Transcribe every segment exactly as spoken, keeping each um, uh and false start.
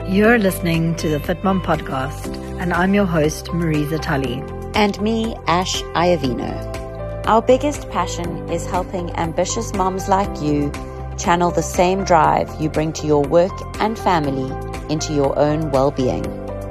You're listening to the Fit Mom Podcast, and I'm your host, Marisa Tully. And me, Ash Iovino. Our biggest passion is helping ambitious moms like you channel the same drive you bring to your work and family into your own well-being.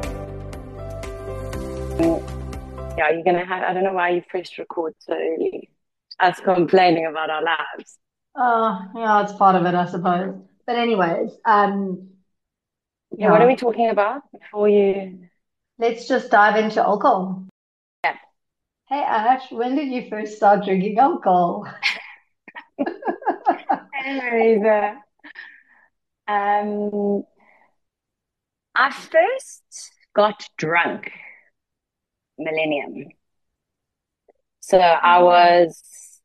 Yeah, you're going to have, I don't know why you pressed record so early. Us complaining about our lives. Oh, yeah, it's part of it, I suppose. But anyways, um, Yeah, yeah, what are we talking about before you? let's just dive into alcohol. Yeah. Hey, Ash, when did you first start drinking alcohol? Hey, Marisa. Um, I first got drunk millennium. So I was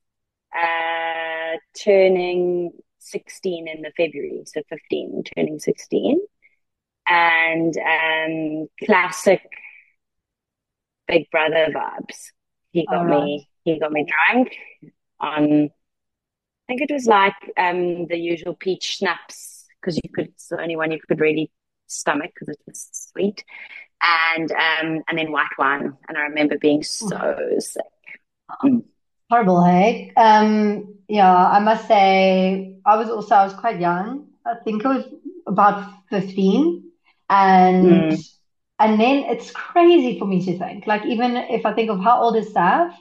uh, turning sixteen in the February, so fifteen, turning sixteen. And um, classic Big Brother vibes. He got All right. me, he got me drunk on, I think it was like um, the usual peach schnapps, because you could, it's the only one you could really stomach because it was sweet. And um, and then white wine. And I remember being so sick. Mm. Horrible, hey? Um, yeah, I must say, I was also, I was quite young. I think I was about fifteen. And Mm. and then it's crazy for me to think, like, even if I think of how old is Sav?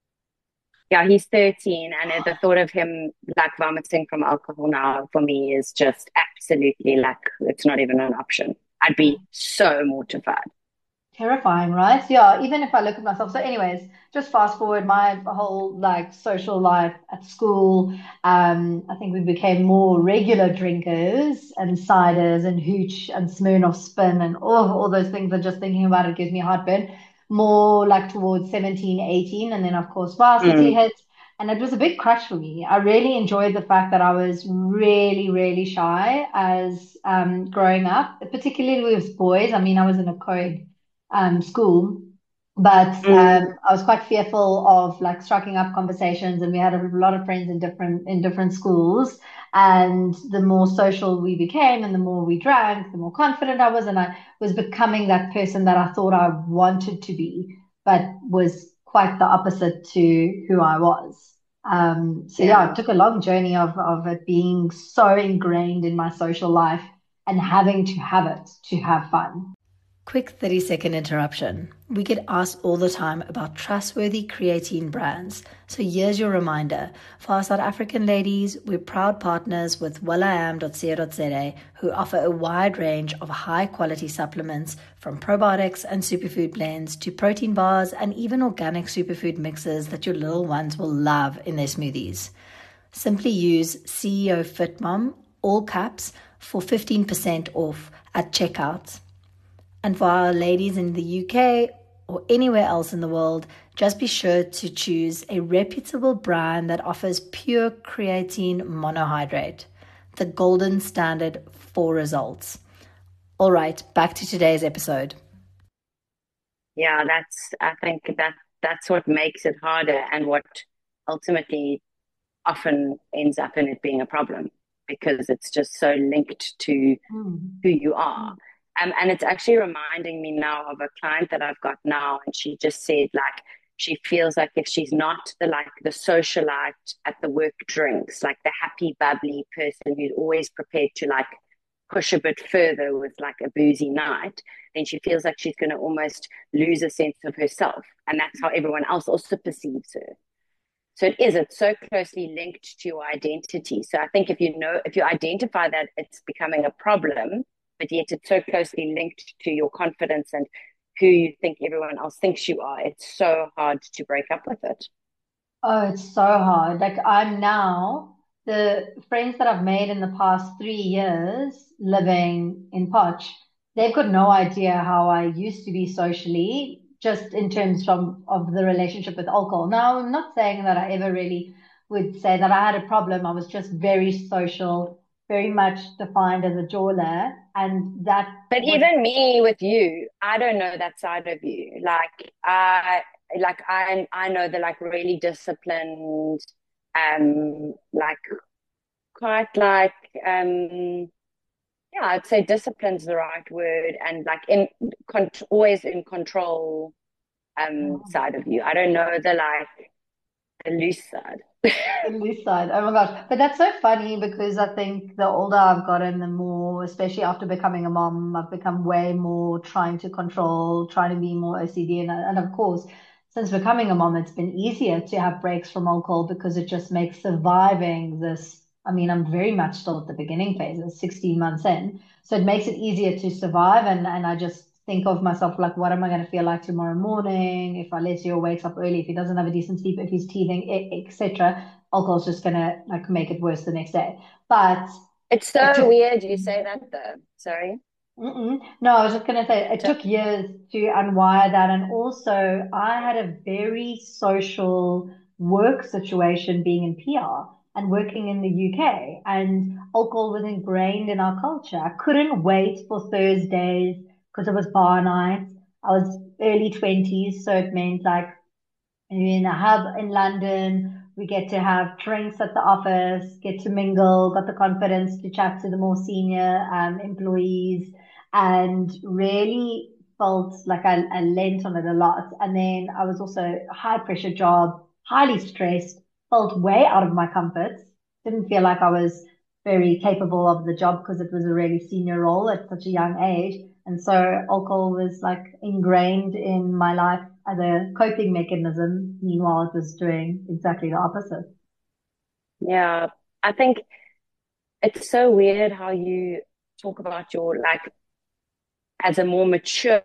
Yeah, he's thirteen, and the thought of him like vomiting from alcohol now for me is just absolutely like, it's not even an option. I'd be so mortified. Terrifying, right? Yeah, even if I look at myself. So, anyways, just fast forward my whole like social life at school. Um, I think we became more regular drinkers and ciders and hooch and Smirnoff Spin and all, all those things. And just thinking about it gives me heartburn. More like towards seventeen, eighteen. And then, of course, varsity Mm. hit. And it was a big crush for me. I really enjoyed the fact that I was really, really shy as um, growing up, particularly with boys. I mean, I was in a co-ed um, school, but Mm. um, I was quite fearful of like striking up conversations, and we had a lot of friends in different in different schools. And the more social we became, and the more we drank, the more confident I was, and I was becoming that person that I thought I wanted to be, but was quite the opposite to who I was. Um, so yeah, Yeah. it took a long journey of of it being so ingrained in my social life and having to have it to have fun. Quick thirty second interruption. We get asked all the time about trustworthy creatine brands. So here's your reminder. For our South African ladies, we're proud partners with well I am dot co dot za, who offer a wide range of high quality supplements, from probiotics and superfood blends to protein bars and even organic superfood mixes that your little ones will love in their smoothies. Simply use C E O FitMom, all caps, for fifteen percent off at checkout. And for our ladies in the U K or anywhere else in the world, just be sure to choose a reputable brand that offers pure creatine monohydrate, the golden standard for results. All right, back to today's episode. Yeah, that's, I think that that's what makes it harder, and what ultimately often ends up in it being a problem, because it's just so linked to Mm. who you are. Um, and it's actually reminding me now of a client that I've got now, and she just said like she feels like if she's not the like the socialite at the work drinks, like the happy, bubbly person who's always prepared to like push a bit further with like a boozy night, then she feels like she's going to almost lose a sense of herself, and that's how everyone else also perceives her. So it is, it's so closely linked to your identity. So I think if you know, if you identify that it's becoming a problem, but yet it's so closely linked to your confidence and who you think everyone else thinks you are, it's so hard to break up with it. Oh, it's so hard. Like I'm now, the friends that I've made in the past three years living in Poch, they've got no idea how I used to be socially, just in terms from of the relationship with alcohol. Now, I'm not saying that I ever really would say that I had a problem. I was just very social, very much defined as a jawler, and that But was even me with you, I don't know that side of you. Like I, like I, I know the like really disciplined, um, like quite like um yeah, I'd say discipline's the right word, and like in con always in control um side of you. I don't know the like the loose side. The loose side. Oh my gosh. But that's so funny because I think the older I've gotten, the more, especially after becoming a mom, I've become way more trying to control, trying to be more O C D. And, and of course, since becoming a mom, it's been easier to have breaks from alcohol because it just makes surviving this. I mean, I'm very much still at the beginning phases, sixteen months in. So it makes it easier to survive. And, and I just think of myself like, what am I going to feel like tomorrow morning if I let you wakes up early, if he doesn't have a decent sleep, if he's teething, et cetera. Alcohol's just gonna like make it worse the next day. But It's it so took. weird you say that though. Sorry. Mm-mm. No, I was just gonna say it So, took years to unwire that, and also I had a very social work situation being in P R and working in the U K, and alcohol was ingrained in our culture. I couldn't wait for Thursdays because it was bar night. I was early twenties, so it meant like in a hub in London. We get to have drinks at the office, get to mingle, got the confidence to chat to the more senior um, employees, and really felt like I, I lent on it a lot. And then I was also a high pressure job, highly stressed, felt way out of my comforts, didn't feel like I was very capable of the job because it was a really senior role at such a young age. And so alcohol was like ingrained in my life as a coping mechanism. Meanwhile, it was doing exactly the opposite. yeah, I think it's so weird how you talk about your like as a more mature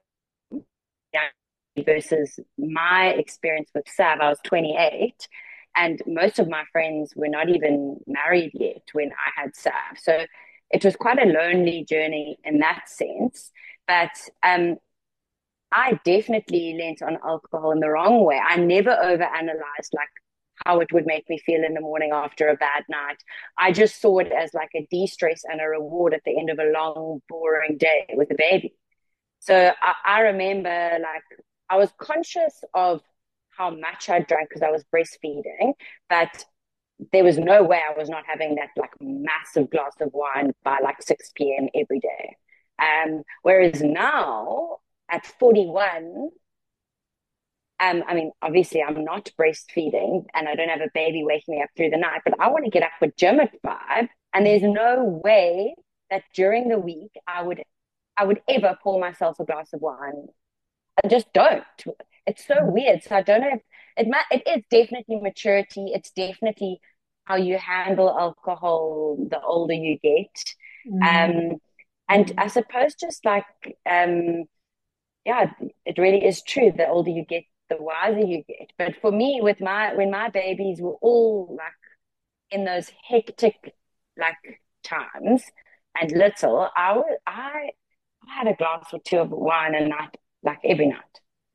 young versus my experience with Sav. I was twenty-eight, and most of my friends were not even married yet when I had Sav. So it was quite a lonely journey in that sense. But um, I definitely lent on alcohol in the wrong way. I never overanalyzed like how it would make me feel in the morning after a bad night. I just saw it as like a de-stress and a reward at the end of a long, boring day with a baby. So I, I remember like I was conscious of how much I drank because I was breastfeeding, but there was no way I was not having that like massive glass of wine by like six p m every day. Um, whereas now at forty-one, um, I mean, obviously I'm not breastfeeding and I don't have a baby waking me up through the night, but I want to get up for gym at five. And there's no way that during the week I would I would ever pour myself a glass of wine. I just don't. It's so weird. So I don't know if it might, it is definitely maturity. It's definitely how you handle alcohol the older you get. Mm, Um, and I suppose just like um, yeah, it really is true. The older you get, the wiser you get. But for me, with my when my babies were all like in those hectic like times and little, I would I I had a glass or two of wine a night, like every night.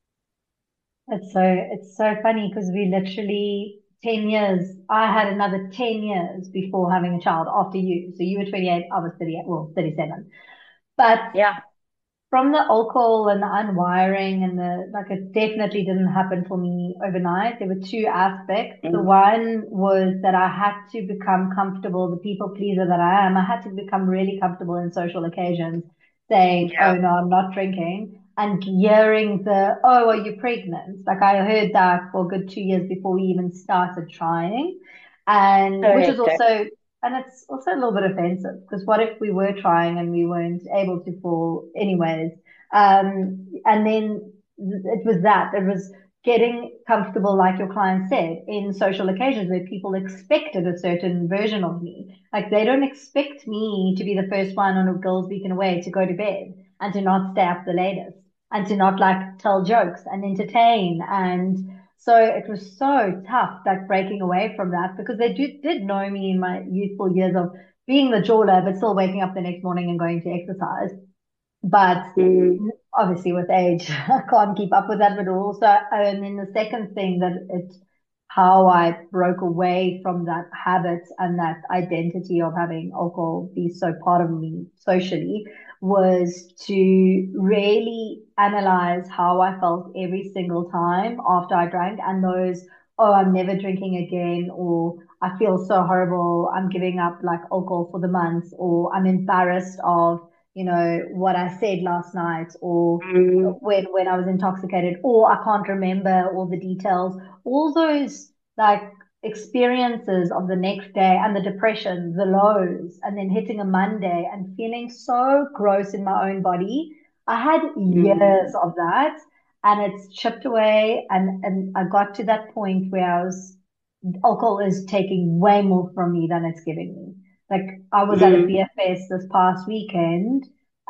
it's so it's so funny because we literally ten years. I had another ten years before having a child after you. So you were twenty-eight, I was thirty-eight, well, thirty-seven. But Yeah. from the alcohol and the unwiring and the like, it definitely didn't happen for me overnight. There were two aspects. The Mm, one was that I had to become comfortable, the people pleaser that I am. I had to become really comfortable in social occasions, saying, "Oh yeah. no, I'm not drinking," and hearing the, "Oh, are you pregnant?" Like I heard that for a good two years before we even started trying, and So which is hectic. also and it's also a little bit offensive because what if we were trying and we weren't able to fall anyways? Um, and then it was that. It was getting comfortable, like your client said, in social occasions where people expected a certain version of me. Like they don't expect me to be the first one on a girls' weekend away to go to bed and to not stay up the latest and to not like tell jokes and entertain and so it was so tough, like breaking away from that because they do, did know me in my youthful years of being the jeweler, but still waking up the next morning and going to exercise. But Mm, obviously with age, I can't keep up with that. But also, and then the second thing that it, how I broke away from that habit and that identity of having alcohol be so part of me socially was to really analyze how I felt every single time after I drank and those oh, I'm never drinking again, or I feel so horrible, I'm giving up like alcohol for the month, or I'm embarrassed of, you know, what I said last night, or Mm, when when I was intoxicated, or I can't remember all the details. All those like experiences of the next day and the depression, the lows, and then hitting a Monday and feeling so gross in my own body. I had years mm, of that and it's chipped away and, and I got to that point where I was alcohol is taking way more from me than it's giving me. Like I was at a mm. beer fest this past weekend,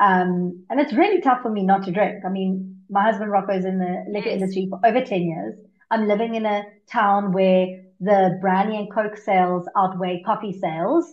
um, and it's really tough for me not to drink. I mean, my husband Rocco's in the liquor Yes. industry for over ten years. I'm living in a town where the brandy and coke sales outweigh coffee sales,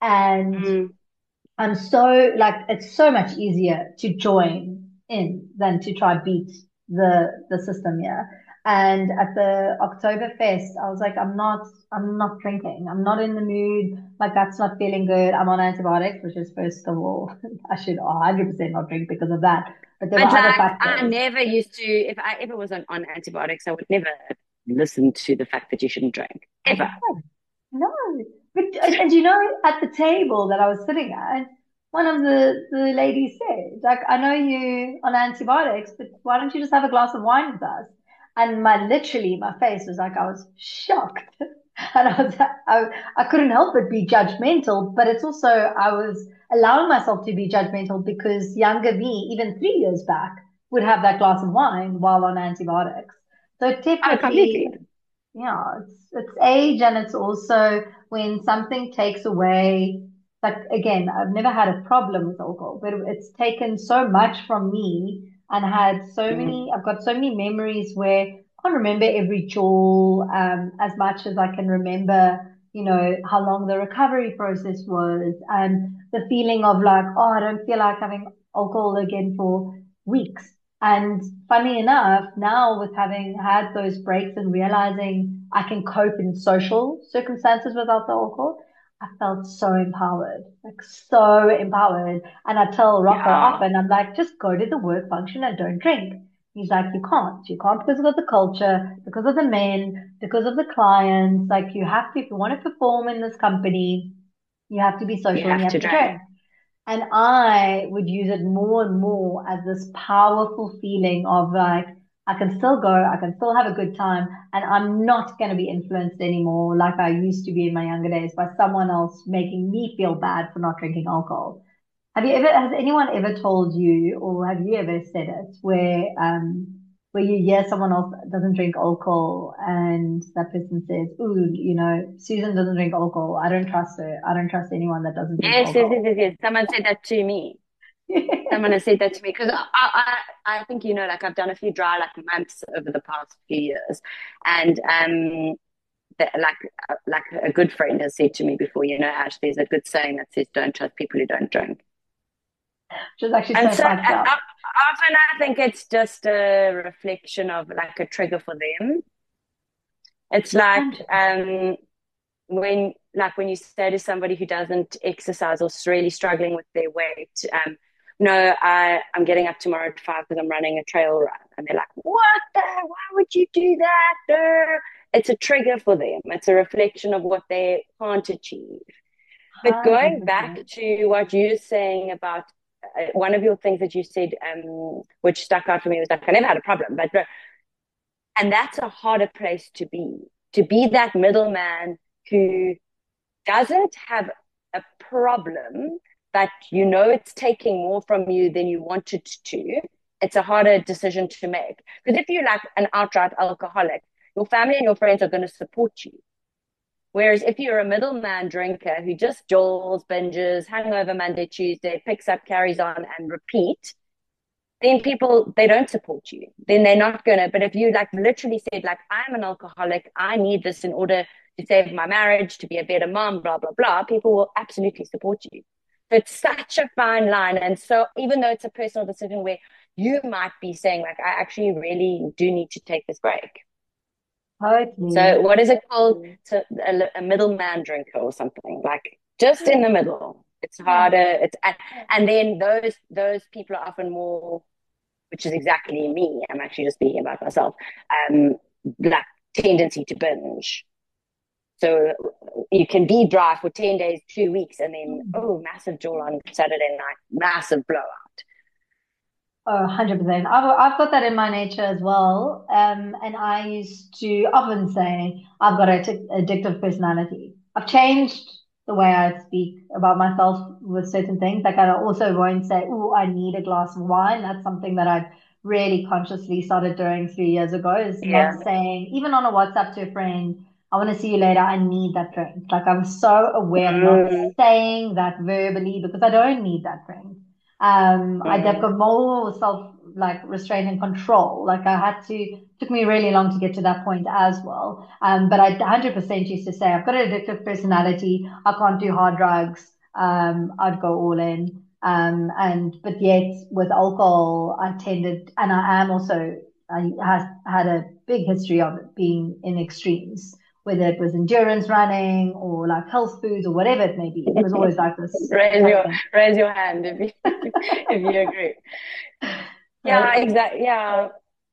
and Mm. I'm so like it's so much easier to join in than to try beat the the system here. And at the Oktoberfest, I was like, I'm not, I'm not drinking. I'm not in the mood. My gut's not feeling good. I'm on antibiotics, which is first of all, I should one hundred percent not drink because of that. But there were But other like, I factors. never used to, if I ever was on, on antibiotics, I would never listen to the fact that you shouldn't drink. I Ever. know. No, but and, and you know, at the table that I was sitting at, one of the the ladies said, like, I know you on antibiotics, but why don't you just have a glass of wine with us? And my literally my face was like I was shocked, and I was I I couldn't help but be judgmental. But it's also I was allowing myself to be judgmental because younger me, even three years back, would have that glass of wine while on antibiotics. So it Oh, definitely completely. yeah, it's it's age and it's also when something takes away, like again, I've never had a problem with alcohol, but it's taken so much from me and had so Mm. many, I've got so many memories where I can't remember every jewel um, as much as I can remember, you know, how long the recovery process was and the feeling of like, oh, I don't feel like having alcohol again for weeks. And funny enough, now with having had those breaks and realizing I can cope in social circumstances without the alcohol, I felt so empowered, like so empowered. And I tell Rocco Yeah. often, I'm like, just go to the work function and don't drink. He's like, you can't. You can't because of the culture, because of the men, because of the clients. Like you have to, if you want to perform in this company, you have to be You social and you have have to to drink. drink. And I would use it more and more as this powerful feeling of like, I can still go, I can still have a good time, and I'm not going to be influenced anymore like I used to be in my younger days by someone else making me feel bad for not drinking alcohol. Have you ever, has anyone ever told you, or have you ever said it, where um where you hear someone else doesn't drink alcohol and that person says, "Ooh, you know, Susan doesn't drink alcohol. I don't trust her. I don't trust anyone that doesn't drink Yes, yes, yes, alcohol." yes, yes. Someone said that to me. Someone has said that to me because I, I, I think you know, like I've done a few dry like months over the past few years, and um, the, like uh, like a good friend has said to me before, you know, Ash, there's a good saying that says, "Don't trust people who don't drink." Which is actually And so so uh, fucked up. often I think it's just a reflection of like a trigger for them. It's like one hundred percent. um, when like when you say to somebody who doesn't exercise or is really struggling with their weight, um, no, I, I'm getting up tomorrow at five because I'm running a trail run. And they're like, what the? Why would you do that? Uh, It's a trigger for them. It's a reflection of what they can't achieve. But going back one hundred percent. to what you're saying about uh, one of your things that you said, um, which stuck out for me was like, I never had a problem, but and that's a harder place to be, to be that middleman who doesn't have a problem, but you know it's taking more from you than you wanted to. It's a harder decision to make. Because if you're like an outright alcoholic, your family and your friends are going to support you. Whereas if you're a middleman drinker who just jolts, binges, hangover Monday, Tuesday, picks up, carries on, and repeat, then people they don't support you. Then they're not gonna. But if you like literally said like I'm an alcoholic, I need this in order to save my marriage, to be a better mom, blah blah blah, people will absolutely support you. So it's such a fine line, and so even though it's a personal decision where you might be saying like I actually really do need to take this break. Totally. So what is it called? To a, a middleman drinker or something like just in the middle. It's Yeah. harder. It's and, and then those those people are often more, which is exactly me. I'm actually just speaking about myself. Um, like tendency to binge. So you can be dry for ten days, two weeks, and then, oh, massive jaw on Saturday night, massive blowout. Oh, one hundred percent. I've, I've got that in my nature as well. Um, and I used to often say I've got an addictive personality. I've changed the way I speak about myself with certain things. Like I also won't say, oh, I need a glass of wine. That's something that I've really consciously started doing three years ago, is Yeah. not saying, even on a WhatsApp to a friend, I want to see you later. I need that drink. Like I'm so aware of not Mm, saying that verbally because I don't need that drink. Um, I mm, got more self like restraint and control. Like I had to, took me really long to get to that point as well. Um, but I one hundred percent used to say, I've got an addictive personality. I can't do hard drugs. Um, I'd go all in. Um, and, but yet with alcohol, I tended, and I am also, I has had a big history of it being in extremes, whether it was endurance running or like health foods or whatever it may be. It was always like this raise kind of your thing. raise your hand if you if you agree. Yeah, Uh, exactly. Yeah.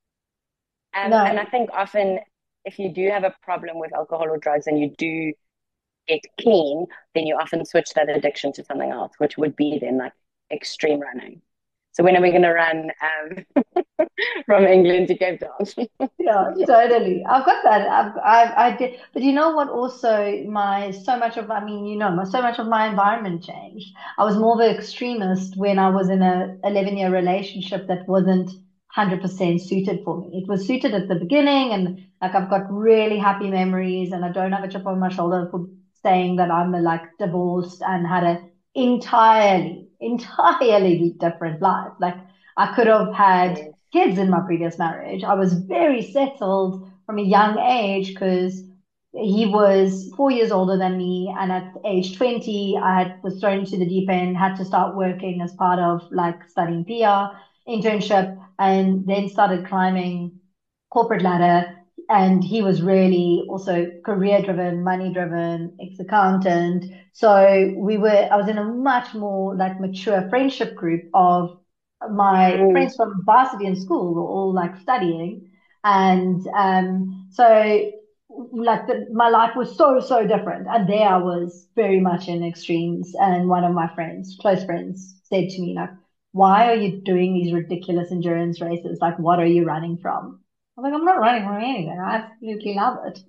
Um, and I no, think often if you do have a problem with alcohol or drugs and you do get clean, then you often switch that addiction to something else, which would be then like extreme running. So when are we going to run um, from England to Cape Town? yeah, totally. I've got that. I've, I've, I did, but you know what? Also, my so much of, I mean, you know, my, so much of my environment changed. I was more of an extremist when I was in a eleven year relationship that wasn't one hundred percent suited for me. It was suited at the beginning, and like I've got really happy memories, and I don't have a chip on my shoulder for saying that I'm like divorced and had a entirely, entirely different life. Like I could have had Yes. kids in my previous marriage. I was very settled from a young age because he was four years older than me. And at age twenty, I had, was thrown into the deep end, had to start working as part of like studying P R, internship, and then started climbing corporate ladder. And he was really also career driven, money driven, ex accountant. So we were, I was in a much more like mature friendship group of my Mm. friends from varsity and school were all like studying. And um, so like the, my life was so, so different. And there I was very much in extremes. And one of my friends, close friends, said to me, like, why are you doing these ridiculous endurance races? Like, what are you running from? I'm like, I'm not running from anything. I absolutely love it.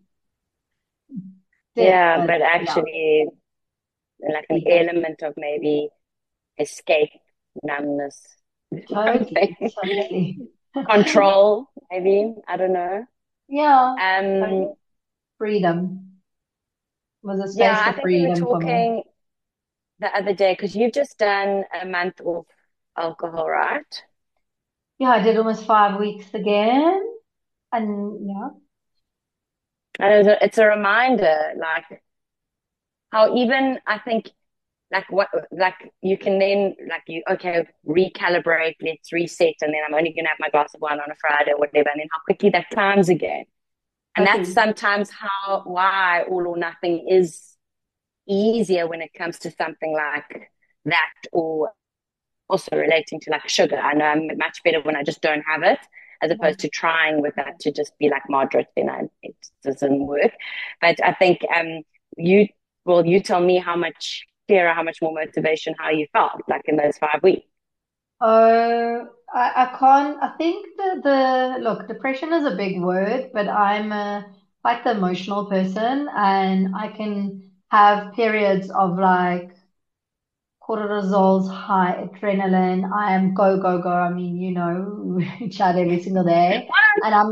Yeah, but Definitely love actually, like an it. element of maybe escape, numbness, something, Totally, totally. control, maybe. I don't know. Yeah, Um, totally. Freedom was a yeah, space I for think we were freedom for me. talking the other day because you've just done a month off alcohol, right? Yeah, I did almost five weeks again. And yeah, And it's a, it's a reminder, like how even I think, like what, like you can then, like you, okay, recalibrate, let's reset, and then I'm only gonna have my glass of wine on a Friday or whatever, and then how quickly that climbs again. And that's totally. sometimes how, why all or nothing is easier when it comes to something like that, or also relating to like sugar. I know I'm much better when I just don't have it, as Yeah. opposed to trying with that to just be like moderate, then I, it doesn't work. But I think um you, well, you tell me how much clearer, how much more motivation, how you felt like in those five weeks. Oh, I, I can't. I think the the look, depression is a big word, but I'm a, quite the emotional person, and I can have periods of like cortisol's high, adrenaline. I am go, go, go. I mean, you know, we chat every single day. And I'm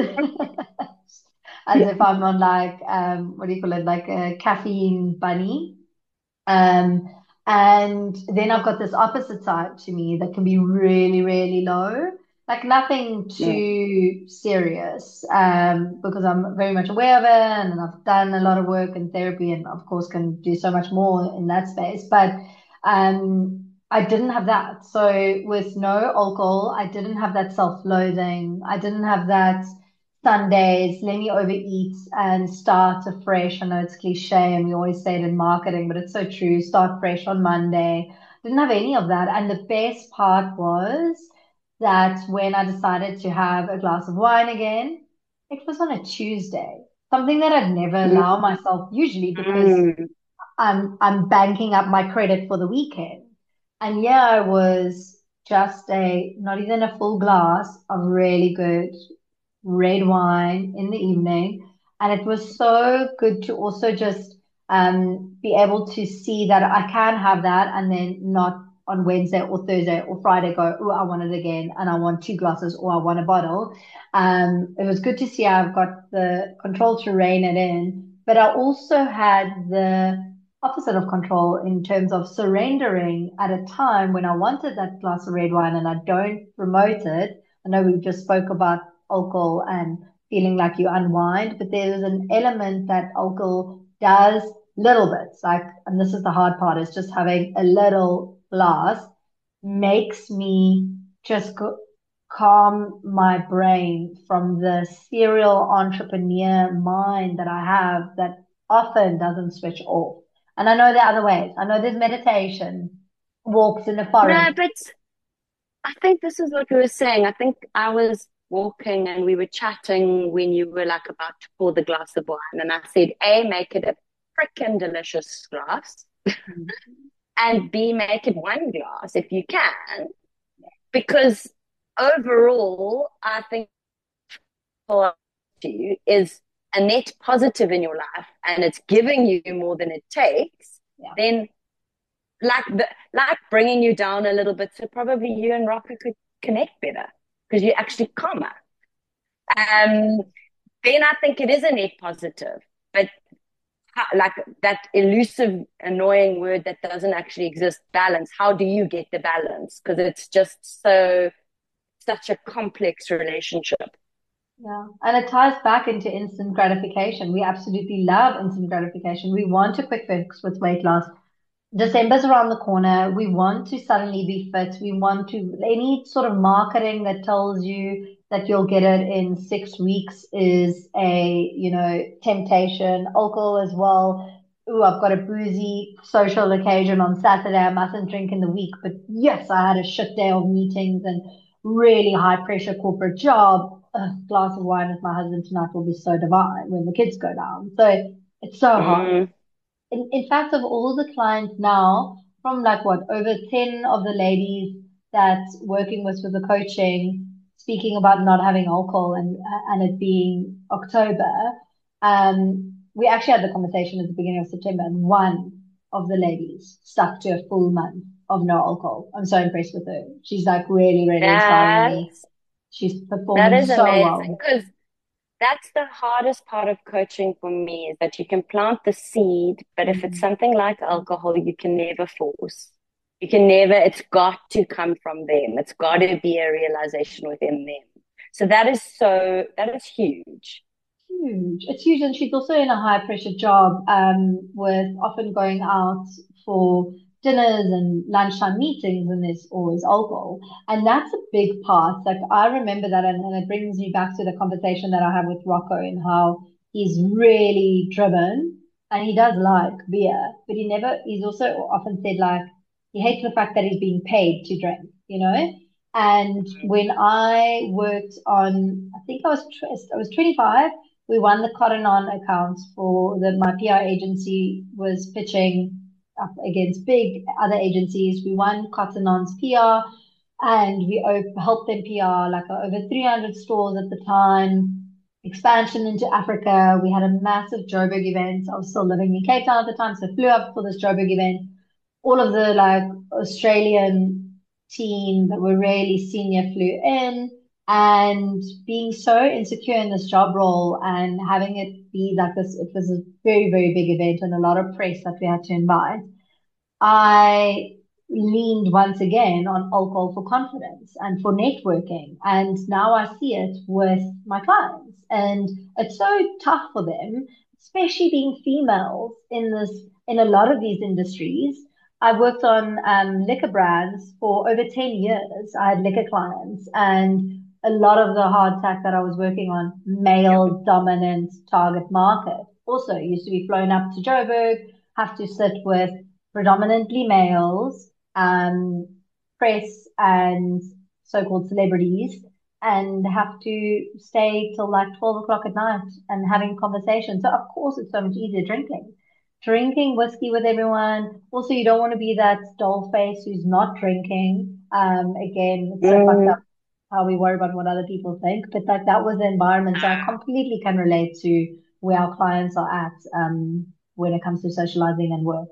as if I'm on like, um, what do you call it? Like a caffeine bunny. Um, and then I've got this opposite side to me that can be really, really low. Like nothing Mm. too serious, um, because I'm very much aware of it and I've done a lot of work in therapy and of course can do so much more in that space. But um, I didn't have that. So with no alcohol, I didn't have that self-loathing. I didn't have that Sundays, let me overeat and start afresh. I know it's cliche and we always say it in marketing, but it's so true. Start fresh on Monday. Didn't have any of that. And the best part was that when I decided to have a glass of wine again, It was on a Tuesday, something that I'd never allow Mm, myself usually because mm. I'm I'm banking up my credit for the weekend. And yeah, it was just a not even a full glass of really good red wine in the evening. And it was so good to also just um, be able to see that I can have that and then not on Wednesday or Thursday or Friday go, oh, I want it again and I want two glasses or I want a bottle. Um, it was good to see I've got the control to rein it in, but I also had the opposite of control in terms of surrendering at a time when I wanted that glass of red wine and I don't promote it. I know we just spoke about alcohol and feeling like you unwind, but there's an element that alcohol does little bits. Like, and this is the hard part, is just having a little glass makes me just go, calm my brain from the serial entrepreneur mind that I have that often doesn't switch off. And I know there are other ways. I know there's meditation, walks in the No, forest. but I think this is what we were saying. I think I was walking and we were chatting when you were like about to pour the glass of wine. And I said, A, make it a freaking delicious glass, and B, make it one glass if you can. Because overall, I think for you is a net positive in your life and it's giving you more than it takes, Yeah. then like the, like bringing you down a little bit. So probably you and Rocker could connect better because you're actually calmer. Um, then I think it is a net positive, but like that elusive, annoying word that doesn't actually exist, balance. How do you get the balance? Because it's just so such a complex relationship. Yeah. And it ties back into instant gratification. We absolutely love instant gratification. We want a quick fix with weight loss. December's around the corner. We want to suddenly be fit. We want to, any sort of marketing that tells you that you'll get it in six weeks is a, you know, temptation. Alcohol as well. Ooh, I've got a boozy social occasion on Saturday. I mustn't drink in the week. But yes, I had a shit day of meetings and really high pressure corporate job. A glass of wine with my husband tonight will be so divine when the kids go down. So it's so hard. Mm. In, in fact, of all the clients now, from like what, over ten of the ladies that's working with with the coaching, speaking about not having alcohol and and it being October, um, we actually had the conversation at the beginning of September, and one of the ladies stuck to a full month of no alcohol. I'm so impressed with her. She's like really, really inspiring That me. She's that performing is so amazing well. because that's the hardest part of coaching for me is that you can plant the seed, but if it's Mm. something like alcohol, you can never force. You can never, it's got to come from them. It's got to be a realization within them. So that is so, that is huge. Huge. It's huge, and she's also in a high pressure job, um, with often going out for dinners and lunchtime meetings, and there's always alcohol, and that's a big part. Like I remember that, and, and it brings me back to the conversation that I had with Rocco and how he's really driven, and he does like beer, but he never. He's also often said like he hates the fact that he's being paid to drink, you know. And when I worked on, I think I was I was twenty-five, we won the Cotton On accounts for the my P R agency was pitching up against big other agencies. We won Cotton On's P R and we op- helped them P R like uh, over three hundred stores at the time, expansion into Africa. We had a massive Joburg event. I was still living in Cape Town at the time, so flew up for this Joburg event. All of the like Australian team that were really senior flew in, and being so insecure in this job role and having it be like this, it was a very, very big event and a lot of press that we had to invite. I leaned once again on alcohol for confidence and for networking. And now I see it with my clients. And it's so tough for them, especially being females in this, in a lot of these industries. I've worked on um, liquor brands for over ten years. I had liquor clients, and a lot of the hard tack that I was working on, male dominant target market. Also used to be flown up to Joburg, have to sit with predominantly males, um, press and so-called celebrities, and have to stay till like twelve o'clock at night and having conversations. So of course it's so much easier drinking. Drinking whiskey with everyone. Also, you don't want to be that doll face who's not drinking. Um, again, it's so fucked up Mm. how we worry about what other people think. But like that was the environment. So I completely can relate to where our clients are at um when it comes to socializing and work.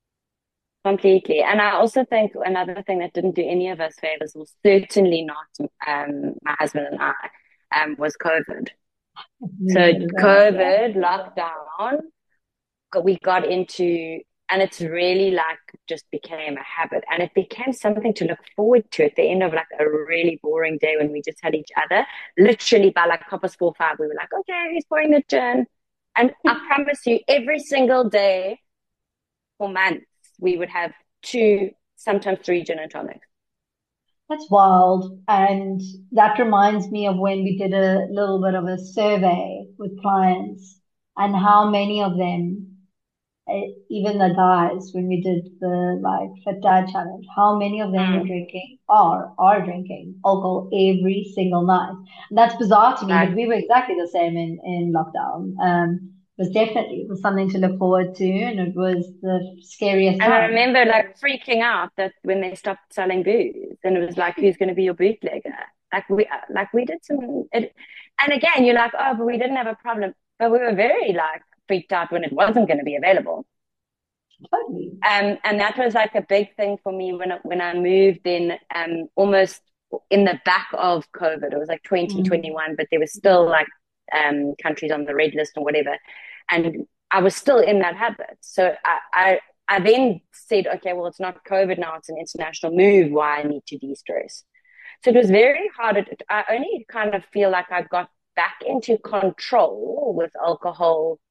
Completely. And I also think another thing that didn't do any of us favors, was certainly not um, my husband and I, um, was COVID. So Neither did I. Yeah. COVID, lockdown, we got into, and it's really like just became a habit, and it became something to look forward to at the end of like a really boring day when we just had each other. Literally by like half past four, five, we were like, okay, who's pouring the gin? And I promise you, every single day for months, we would have two, sometimes three gin and tonics. That's wild. And that reminds me of when we did a little bit of a survey with clients and how many of them, eh, even the guys, when we did the like Fit Dad Challenge, how many of them were Mm. drinking are are drinking alcohol every single night. And that's bizarre to me, but Like, we were exactly the same in in lockdown. Um, it was definitely it was something to look forward to, and it was the scariest and I time. remember like freaking out that when they stopped selling booze, and it was like, who's going to be your bootlegger? Like we, like we did some, it, and again, you're like, oh, but we didn't have a problem, but we were very like freaked out when it wasn't going to be available. Totally. Um, and that was like a big thing for me when I, when I moved in, um, almost in the back of COVID. It was like Mm. twenty twenty-one, but there was still like um, countries on the red list or whatever, and I was still in that habit. So I, I I then said, okay, well, it's not COVID now; it's an international move. Why I need to de-stress. So it was very hard. It, I only kind of feel like I got back into control with alcohol,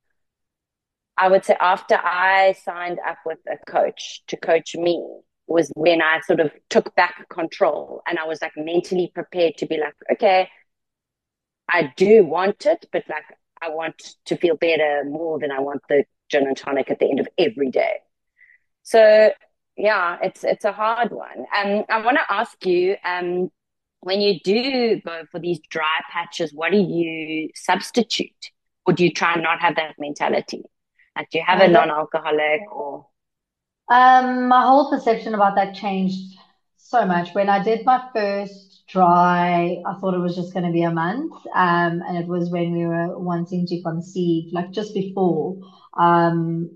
I would say, after I signed up with a coach to coach me, was when I sort of took back control, and I was like mentally prepared to be like, okay, I do want it, but like I want to feel better more than I want the gin and tonic at the end of every day. So yeah, it's it's a hard one. Um, I want to ask you, um, when you do go for these dry patches, what do you substitute, or do you try and not have that mentality? Like, do you have Uh, a that non-alcoholic or? Um, my whole perception about that changed so much. When I did my first dry, I thought it was just going to be a month. Um, and it was when we were wanting to conceive, like just before. Um,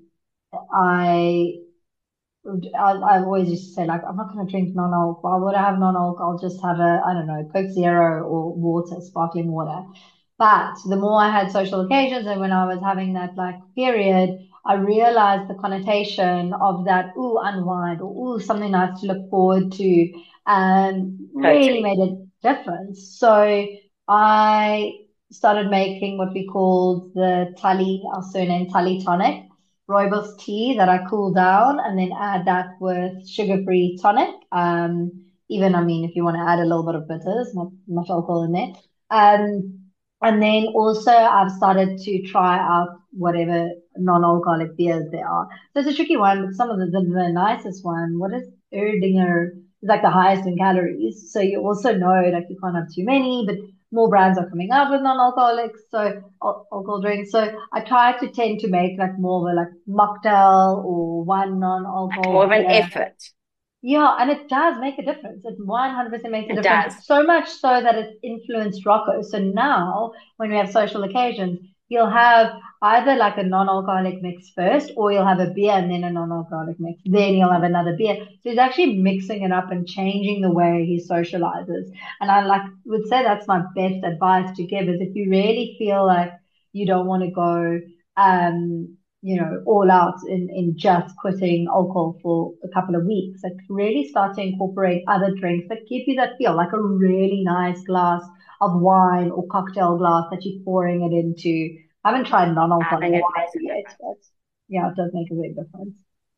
I, I, I always used to say, like, I'm not going to drink non-alc. Why would I have non-alc? I'll just have a, I don't know, Coke Zero or water, sparkling water. But the more I had social occasions and when I was having that like period, I realized the connotation of that, ooh, unwind or ooh, something nice to look forward to, and really Totally. made a difference. So I started making what we called the Tully, our surname Tully tonic, rooibos tea that I cool down and then add that with sugar-free tonic. Um, even, I mean, if you want to add a little bit of bitters, not much alcohol in there. Um, and then also I've started to try out whatever non-alcoholic beers there are. So it's a tricky one, but some of the, the, the nicest one, what is Erdinger? Is like the highest in calories. So you also know like you can't have too many, but more brands are coming out with non-alcoholics, so al- alcohol drinks. So I try to tend to make like more of a like mocktail or one Like more non-alcohol of an beer. effort. Yeah, and it does make a difference. It one hundred percent makes a It difference. does. So much so that it's influenced Rocco. So now, when we have social occasions, he'll have either like a non-alcoholic mix first, or he'll have a beer and then a non-alcoholic mix. Then he'll have another beer. So he's actually mixing it up and changing the way he socializes. And I like would say that's my best advice to give is if you really feel like you don't want to go, um, you know, all out in, in just quitting alcohol for a couple of weeks. Like really start to incorporate other drinks that give you that feel like a really nice glass of wine or cocktail glass that you're pouring it into. I haven't tried I non-alcoholic think it wine makes a yet, difference. but yeah, it does make a big difference.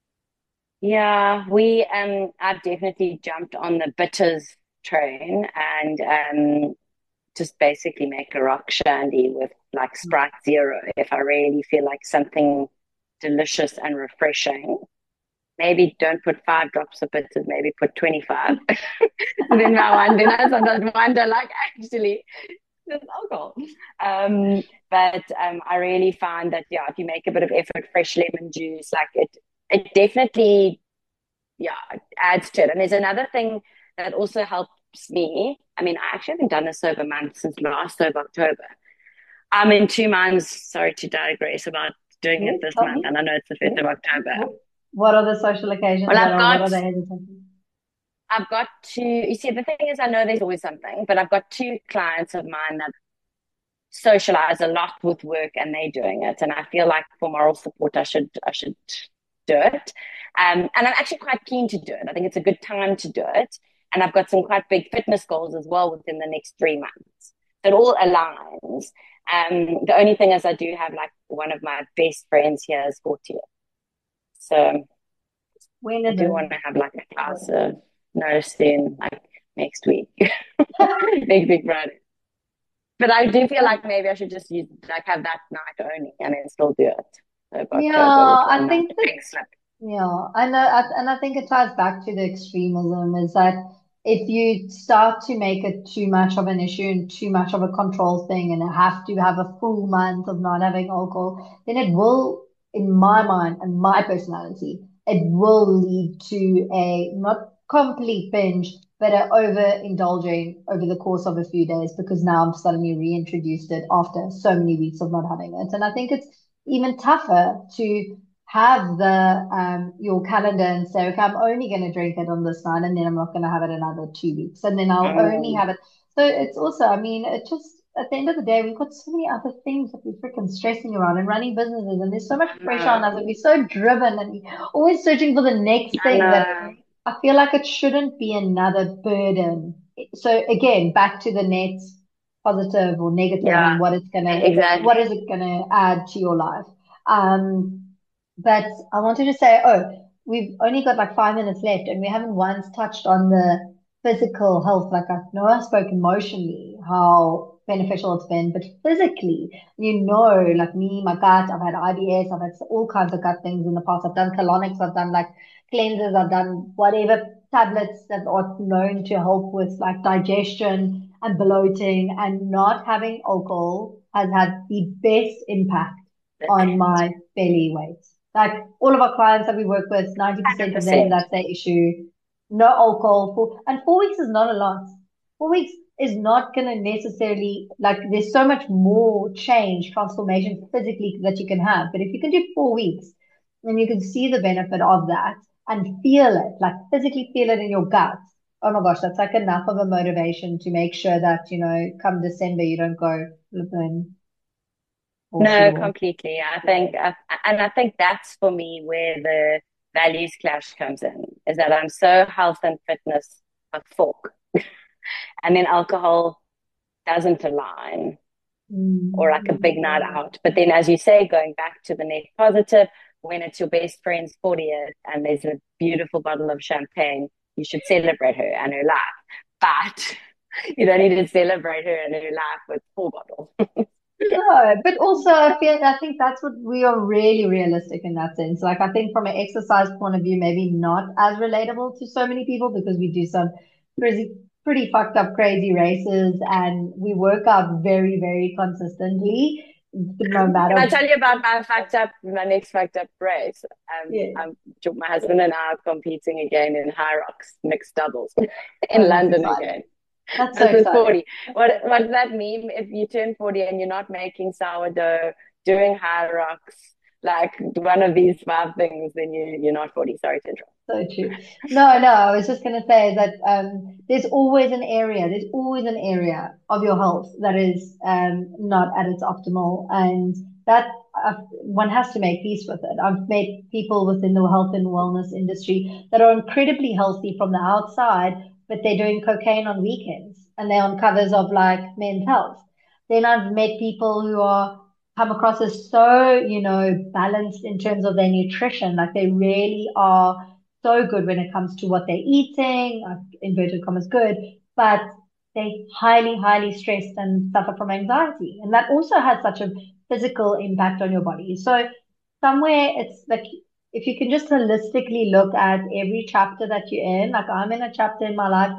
Yeah, we um I've definitely jumped on the bitters train, and um just basically make a rock shandy with like Sprite Zero if I really feel like something delicious and refreshing. Maybe don't put five drops of bitters, maybe put twenty-five. Then my one, then I sometimes wonder, like, actually just alcohol. Um, but um, I really find that yeah, if you make a bit of effort, fresh lemon juice, like it, it definitely yeah adds to it. And there's another thing that also helps me. I mean, I actually haven't done a sober month since last sober October. I'm in two minds. Sorry to digress about doing it Yes, this tell month, me. and I know it's the fifth Yes. of October. Wh- What are the social Well, occasions that I've are, what are got they hesitant? I've got two. You see, the thing is, I know there's always something, but I've got two clients of mine that socialize a lot with work, and they're doing it. And I feel like for moral support, I should I should do it. Um, and I'm actually quite keen to do it. I think it's a good time to do it. And I've got some quite big fitness goals as well within the next three months. So it all aligns. Um, the only thing is, I do have like one of my best friends here is forty. So When I is do it? want to have like a class of nursing like next week. Big, big Friday. But I do feel like maybe I should just use like have that night only and then still do it. So Yeah, October with I one night, think a that, big slip. yeah, I know, I, and I think it ties back to the extremism is that if you start to make it too much of an issue and too much of a control thing and have to have a full month of not having alcohol, then it will, in my mind and my personality, it will lead to a not complete binge, but a overindulging over the course of a few days because now I've suddenly reintroduced it after so many weeks of not having it. And I think it's even tougher to have the um your calendar and say, okay, I'm only going to drink it on this night, and then I'm not going to have it another two weeks, and then I'll only Mm, have it. So it's also, I mean, it just at the end of the day, we've got so many other things that we're freaking stressing around and running businesses, and there's so much I pressure on us, know. and we're so driven, and we're always searching for the next I thing that know. I feel like it shouldn't be another burden. So again, back to the net positive or negative Yeah, and what it's gonna, exactly. what is it gonna add to your life? Um, but I wanted to say, oh, we've only got like five minutes left, and we haven't once touched on the physical health. Like I know I spoke emotionally how beneficial it's been, but physically, you know, like me, my gut, I've had I B S, I've had all kinds of gut things in the past. I've done colonics, I've done like cleansers, I've done whatever tablets that are known to help with like digestion and bloating, and not having alcohol has had the best impact on my belly weight. Like all of our clients that we work with, ninety percent of them, one hundred percent. that's their issue. No alcohol for, and four weeks is not a lot. Four weeks is not going to necessarily, like, there's so much more change, transformation physically that you can have. But if you can do four weeks and you can see the benefit of that and feel it, like physically feel it in your gut, oh my gosh, that's like enough of a motivation to make sure that, you know, come December, you don't go flipping all shit No, all. completely. I think, I, and I think that's for me where the values clash comes in, is that I'm so health and fitness a fork, and then alcohol doesn't align, or like a big night Mm. out. But then, as you say, going back to the net positive, when it's your best friend's fortieth and there's a beautiful bottle of champagne, you should celebrate her and her life. But you don't need to celebrate her and her life with four bottles. No, but also I feel I think that's what we are really realistic in that sense. Like I think from an exercise point of view, maybe not as relatable to so many people because we do some pretty pretty fucked up crazy races and we work out very, very consistently, no Can I matter. tell you about my fucked up, my next fucked up race? Um, Yeah. I'm, my husband and I are competing again in high rocks mixed doubles Oh, in that's London exciting. again. That's so This is exciting. forty. What what does that mean if you turn forty and you're not making sourdough, doing high rocks, like one of these five things, then you you're not forty. Sorry to interrupt. So true. No, no, I was just going to say that um, there's always an area, there's always an area of your health that is um, not at its optimal. And that uh, one has to make peace with it. I've met people within the health and wellness industry that are incredibly healthy from the outside, but they're doing cocaine on weekends and they're on covers of like Men's Health. Then I've met people who are come across as so, you know, balanced in terms of their nutrition. Like they really are so good when it comes to what they're eating, uh, inverted commas good, but they highly, highly stressed and suffer from anxiety. And that also has such a physical impact on your body. So somewhere it's like if you can just holistically look at every chapter that you're in, like I'm in a chapter in my life that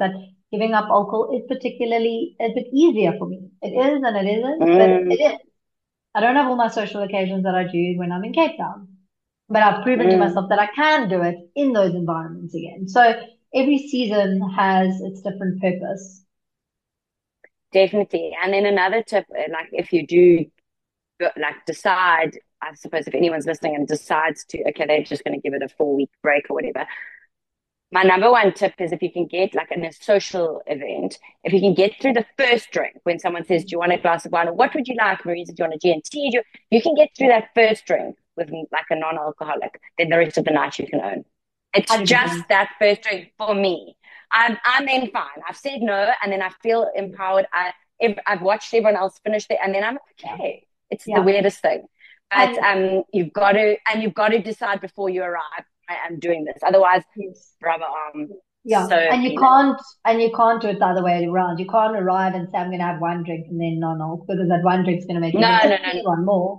giving up alcohol is particularly a bit easier for me. It is and it isn't, but Mm, it is. I don't have all my social occasions that I do when I'm in Cape Town, but I've proven to mm. myself that I can do it in those environments again. So every season has its different purpose. Definitely. And then another tip, uh, like if you do like decide, I suppose if anyone's listening and decides to, okay, they're just going to give it a four week break or whatever. My number one tip is if you can get like in a social event, if you can get through the first drink when someone says, do you want a glass of wine? Or what would you like, Marisa? Do you want a G and T? You, you can get through that first drink with like a non-alcoholic, then the rest of the night you can own. It's just one hundred percent. that first drink for me. I'm, I'm then fine. I've said no, and then I feel empowered. I, if, I've watched everyone else finish it, and then I'm Yeah. okay. It's the Yeah. weirdest thing. But And um, you've got to, and you've got to decide before you arrive, I am doing this. Otherwise, yes. rubber arm, Yeah. so And you appealing. can't and you can't do it the other way around. You can't arrive and say I'm gonna have one drink and then non-alc because that one drink's gonna make you No, go, no, just no, need no. one more.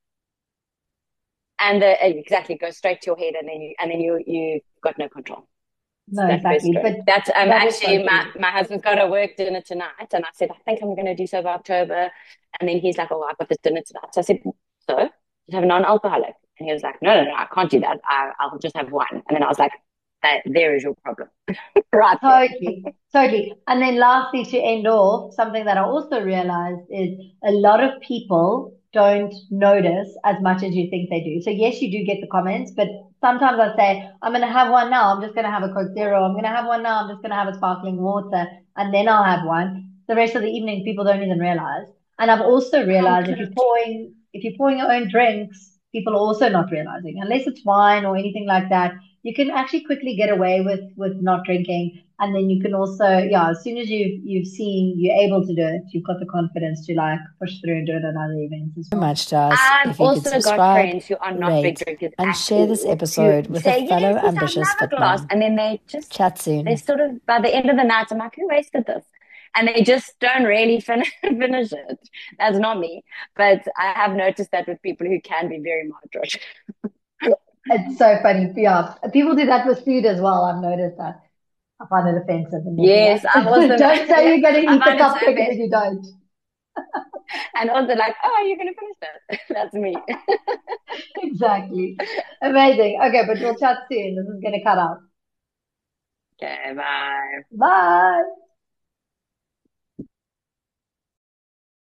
And the, exactly, go straight to your head, and then you, and then you, you got no control. No, That first exactly. But drink. That's um that is so actually my true. my husband's got a work dinner tonight, and I said I think I'm going to do so by October, and then he's like, oh, I've got this dinner tonight. So I said, so just have a non-alcoholic, and he was like, no, no, no, I can't do that. I, I'll just have one. And then I was like, that, there is your problem, right there. Totally, totally. And then lastly, to end off, something that I also realized is a lot of people don't notice as much as you think they do. So yes, you do get the comments, but sometimes I say, I'm going to have one now. I'm just going to have a Coke Zero. I'm going to have one now. I'm just going to have a sparkling water, and then I'll have one. The rest of the evening, people don't even realize. And I've also realized if you're Complete. pouring, if you're pouring your own drinks, people are also not realizing, unless it's wine or anything like that, you can actually quickly get away with with not drinking, and then you can also, yeah, as soon as you've you've seen you're able to do it, you've got the confidence to like push through and do it at other events as So well. much to us. I've If you could also got subscribe, friends who are not big rate, drinkers and at share this all, who episode with a say, fellow yes, yes, I'd ambitious love a fit glass. mom. And then they just, Chat they soon. sort of, by the end of the night, I'm like, who wasted this? And they just don't really fin- finish it. That's not me. But I have noticed that with people who can be very moderate. It's so funny. Yeah, people do that with food as well. I've noticed that. I find it offensive and Yes, I'm also, like, don't say you're going to I eat the find it so cupcake and bad. then you don't. And also like, oh, you're going to finish that. That's me. Exactly. Amazing. Okay, but we'll chat soon. This is going to cut out. Okay, bye. Bye.